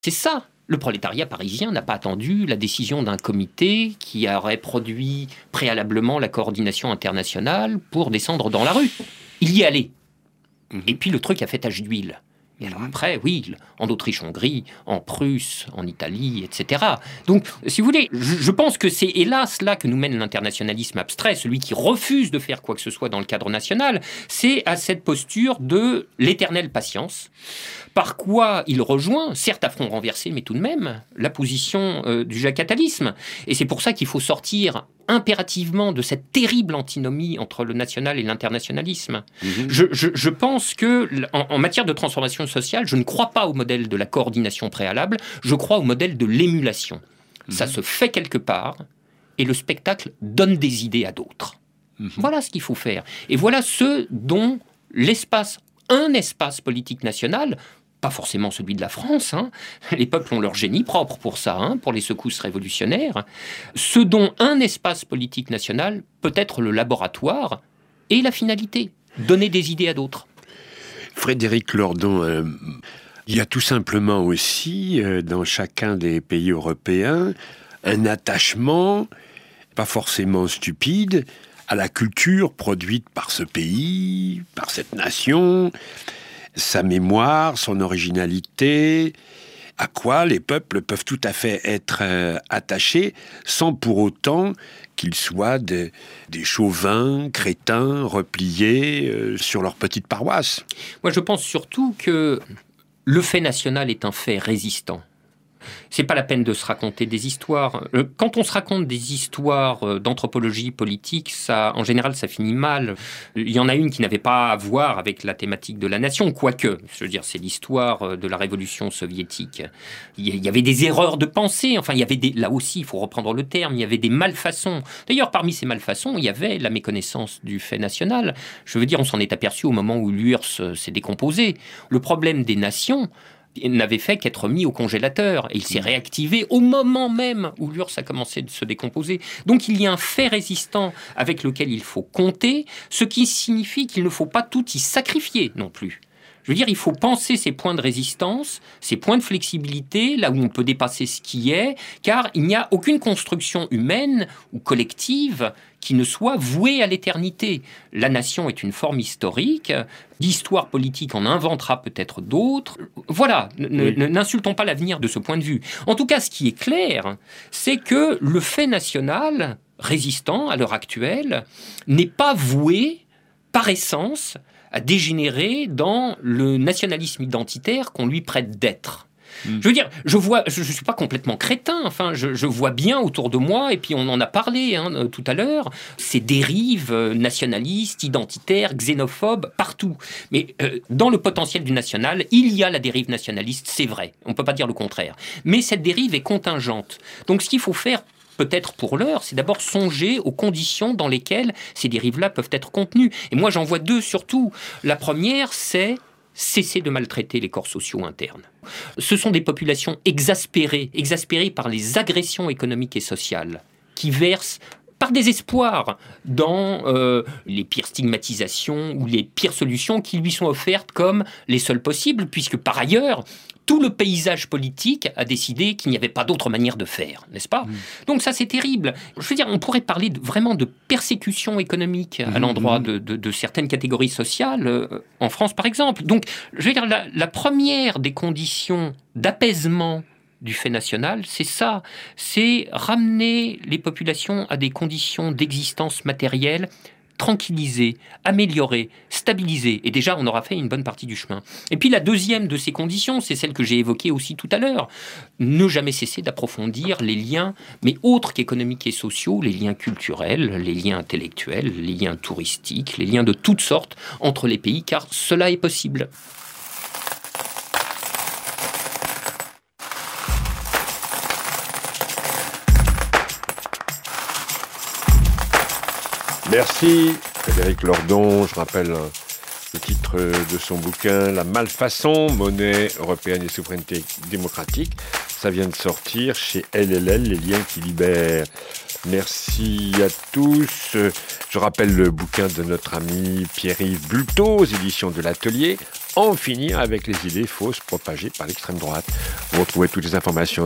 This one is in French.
C'est ça. Le prolétariat parisien n'a pas attendu la décision d'un comité qui aurait produit préalablement la coordination internationale pour descendre dans la rue. Il y est allé. Et puis le truc a fait tache d'huile. Et alors après, oui, en Autriche-Hongrie, en Prusse, en Italie, etc. Donc, si vous voulez, je pense que c'est hélas là que nous mène l'internationalisme abstrait, celui qui refuse de faire quoi que ce soit dans le cadre national, c'est à cette posture de l'éternelle patience, par quoi il rejoint, certes à front renversé, mais tout de même, la position du jacatalisme. Et c'est pour ça qu'il faut sortir impérativement de cette terrible antinomie entre le national et l'internationalisme. Je pense que, en matière de transformation sociale, je ne crois pas au modèle de la coordination préalable, je crois au modèle de l'émulation. Ça se fait quelque part, et le spectacle donne des idées à d'autres. Voilà ce qu'il faut faire. Et voilà ce dont un espace politique national, pas forcément celui de la France, les peuples ont leur génie propre pour ça, pour les secousses révolutionnaires, ce dont un espace politique national peut être le laboratoire et la finalité, donner des idées à d'autres. Frédéric Lordon, il y a tout simplement aussi, dans chacun des pays européens, un attachement, pas forcément stupide, à la culture produite par ce pays, par cette nation, sa mémoire, son originalité, à quoi les peuples peuvent tout à fait être attachés, sans pour autant qu'ils soient des chauvins, crétins, repliés sur leur petite paroisse. Moi, je pense surtout que le fait national est un fait résistant. C'est pas la peine de se raconter des histoires. Quand on se raconte des histoires d'anthropologie politique, ça, en général, ça finit mal. Il y en a une qui n'avait pas à voir avec la thématique de la nation, quoique. Je veux dire, c'est l'histoire de la révolution soviétique. Il y avait des erreurs de pensée. Enfin, il y avait là aussi, il faut reprendre le terme, il y avait des malfaçons. D'ailleurs, parmi ces malfaçons, il y avait la méconnaissance du fait national. Je veux dire, on s'en est aperçu au moment où l'URSS s'est décomposée. Le problème des nations n'avait fait qu'être mis au congélateur. Et il s'est réactivé au moment même où l'URSS a commencé de se décomposer. Donc il y a un fait résistant avec lequel il faut compter, ce qui signifie qu'il ne faut pas tout y sacrifier non plus. Je veux dire, il faut penser ces points de résistance, ces points de flexibilité, là où on peut dépasser ce qui est, car il n'y a aucune construction humaine ou collective qui ne soit vouée à l'éternité. La nation est une forme historique, l'histoire politique en inventera peut-être d'autres. Voilà, n'insultons pas l'avenir de ce point de vue. En tout cas, ce qui est clair, c'est que le fait national, résistant à l'heure actuelle, n'est pas voué, par essence, à dégénérer dans le nationalisme identitaire qu'on lui prête d'être. Je veux dire, je suis pas complètement crétin, enfin, je vois bien autour de moi, et puis on en a parlé tout à l'heure, ces dérives nationalistes, identitaires, xénophobes, partout. Mais dans le potentiel du national, il y a la dérive nationaliste, c'est vrai, on peut pas dire le contraire. Mais cette dérive est contingente. Donc ce qu'il faut faire, peut-être pour l'heure, c'est d'abord songer aux conditions dans lesquelles ces dérives-là peuvent être contenues. Et moi, j'en vois deux surtout. La première, c'est cesser de maltraiter les corps sociaux internes. Ce sont des populations exaspérées par les agressions économiques et sociales, qui versent par désespoir dans les pires stigmatisations ou les pires solutions qui lui sont offertes comme les seules possibles, puisque par ailleurs, tout le paysage politique a décidé qu'il n'y avait pas d'autre manière de faire, n'est-ce pas ? Donc ça, c'est terrible. Je veux dire, on pourrait parler vraiment de persécution économique à l'endroit de certaines catégories sociales, en France par exemple. Donc, je veux dire, la première des conditions d'apaisement du fait national, c'est ça, c'est ramener les populations à des conditions d'existence matérielle tranquillisées, améliorées, stabilisées. Et déjà, on aura fait une bonne partie du chemin. Et puis la deuxième de ces conditions, c'est celle que j'ai évoquée aussi tout à l'heure. Ne jamais cesser d'approfondir les liens, mais autres qu'économiques et sociaux, les liens culturels, les liens intellectuels, les liens touristiques, les liens de toutes sortes entre les pays, car cela est possible. Merci Frédéric Lordon. Je rappelle le titre de son bouquin « La malfaçon, monnaie européenne et souveraineté démocratique ». Ça vient de sortir chez LLL, Les liens qui libèrent. Merci à tous. Je rappelle le bouquin de notre ami Pierre-Yves Bultot aux éditions de l'Atelier, en finir avec les idées fausses propagées par l'extrême droite. Vous retrouvez toutes les informations